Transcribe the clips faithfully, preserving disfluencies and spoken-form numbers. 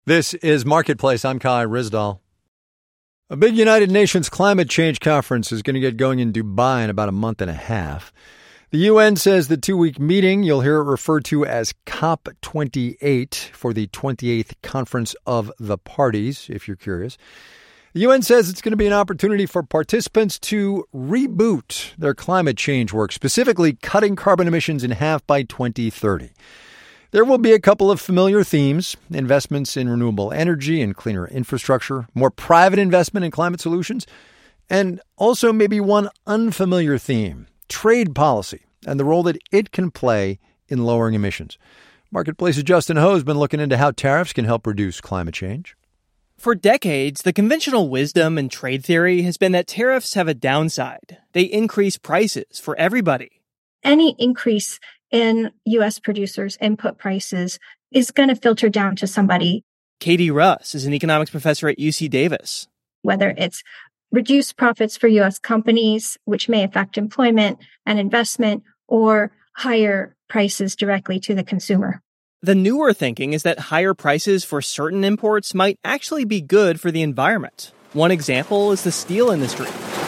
This is Marketplace. I'm Kai Ryssdal. A big United Nations climate change conference is going to get going in Dubai in about a month and a half. The U N says the two-week meeting, you'll hear it referred to as COP twenty-eight for the twenty-eighth Conference of the Parties, if you're curious. The U N says it's going to be an opportunity for participants to reboot their climate change work, specifically cutting carbon emissions in half by twenty thirty. There will be a couple of familiar themes: investments in renewable energy and cleaner infrastructure, more private investment in climate solutions, and also maybe one unfamiliar theme: trade policy and the role that it can play in lowering emissions. Marketplace's Justin Ho has been looking into how tariffs can help reduce climate change. For decades, the conventional wisdom in trade theory has been that tariffs have a downside. They increase prices for everybody. Any increase in U S producers' input prices is going to filter down to somebody. Katie Russ is an economics professor at U C Davis. Whether it's reduced profits for U S companies, which may affect employment and investment, or higher prices directly to the consumer. The newer thinking is that higher prices for certain imports might actually be good for the environment. One example is the steel industry.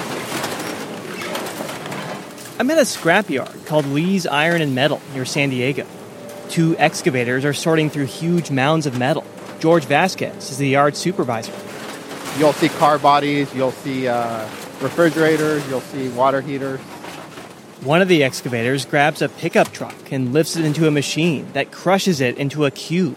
I'm at a scrapyard called Lee's Iron and Metal near San Diego. Two excavators are sorting through huge mounds of metal. George Vasquez is the yard supervisor. You'll see car bodies, you'll see uh, refrigerators, you'll see water heaters. One of the excavators grabs a pickup truck and lifts it into a machine that crushes it into a cube.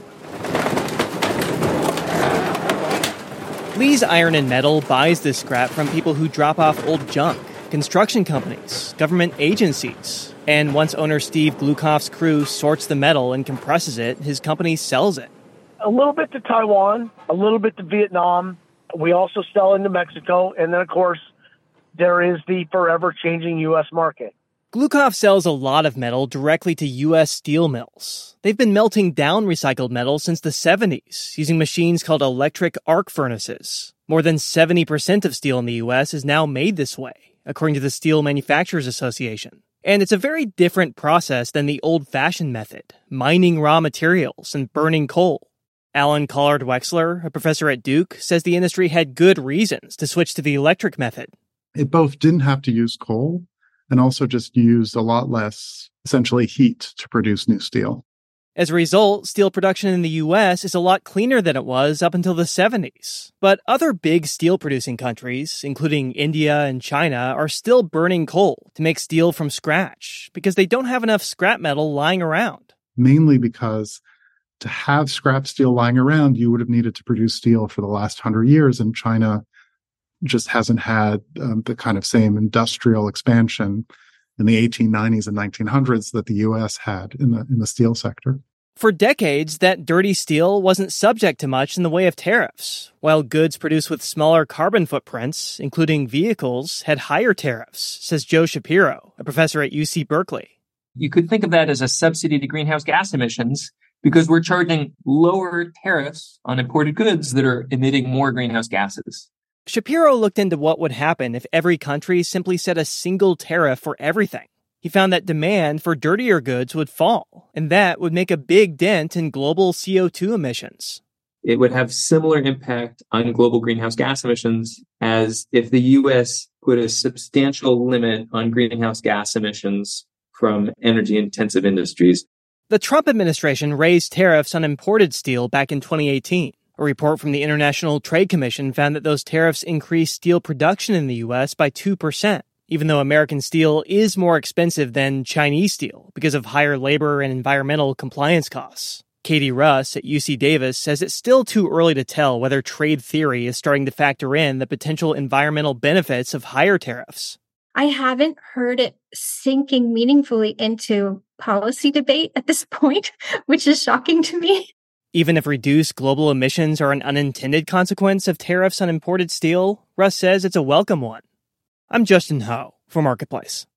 Lee's Iron and Metal buys this scrap from people who drop off old junk: construction companies, government agencies. And once owner Steve Glukoff's crew sorts the metal and compresses it, his company sells it. A little bit to Taiwan, a little bit to Vietnam. We also sell into Mexico. And then, of course, there is the forever changing U S market. Glukoff sells a lot of metal directly to U S steel mills. They've been melting down recycled metal since the seventies, using machines called electric arc furnaces. More than seventy percent of steel in the U S is now made this way, according to the Steel Manufacturers Association. And it's a very different process than the old-fashioned method, mining raw materials and burning coal. Alan Collard Wexler, a professor at Duke, says the industry had good reasons to switch to the electric method. It both didn't have to use coal and also just used a lot less, essentially, heat to produce new steel. As a result, steel production in the U S is a lot cleaner than it was up until the seventies. But other big steel-producing countries, including India and China, are still burning coal to make steel from scratch because they don't have enough scrap metal lying around. Mainly because to have scrap steel lying around, you would have needed to produce steel for the last hundred years, and China just hasn't had um, the kind of same industrial expansion in the eighteen nineties and nineteen hundreds that the U S had in the in the steel sector. For decades, that dirty steel wasn't subject to much in the way of tariffs, while goods produced with smaller carbon footprints, including vehicles, had higher tariffs, says Joe Shapiro, a professor at U C Berkeley. You could think of that as a subsidy to greenhouse gas emissions because we're charging lower tariffs on imported goods that are emitting more greenhouse gases. Shapiro looked into what would happen if every country simply set a single tariff for everything. He found that demand for dirtier goods would fall, and that would make a big dent in global C O two emissions. It would have similar impact on global greenhouse gas emissions as if the U S put a substantial limit on greenhouse gas emissions from energy-intensive industries. The Trump administration raised tariffs on imported steel back in twenty eighteen. A report from the International Trade Commission found that those tariffs increased steel production in the U S by two percent, even though American steel is more expensive than Chinese steel because of higher labor and environmental compliance costs. Katie Russ at U C Davis says it's still too early to tell whether trade theory is starting to factor in the potential environmental benefits of higher tariffs. I haven't heard it sinking meaningfully into policy debate at this point, which is shocking to me. Even if reduced global emissions are an unintended consequence of tariffs on imported steel, Russ says it's a welcome one. I'm Justin Ho for Marketplace.